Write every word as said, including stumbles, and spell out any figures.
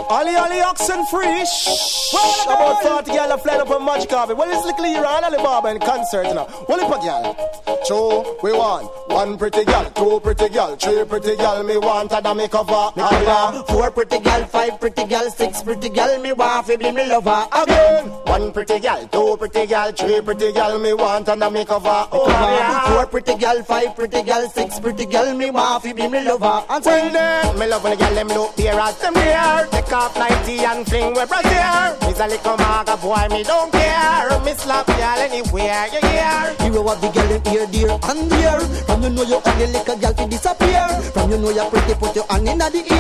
Ollie Ollie oxen free. Shh. Well, about forty girl have flying up on Magic Carpet. Well, it's like Leroy and Alibaba in concert, you know. Well, it's a girl. Two, we want one pretty girl, two pretty girl, three pretty girl. Me want a make over. Four pretty girl, five pretty girl, six pretty girl. Me want to be me lover again. One pretty girl, two pretty girl, three pretty girl. Me want a make over. Four pretty girl, five pretty girl, six pretty girl. Me want to be me lover. And well then, me love when the girl them look here as them here. Take off ninety and fling with brassiere. Miss a little maga boy, me don't care. Me slap y'all anywhere you hear. You have the girl in here, dear, and dear. From you know you only like a girl to disappear. From you know you're pretty, put your hand in the ear.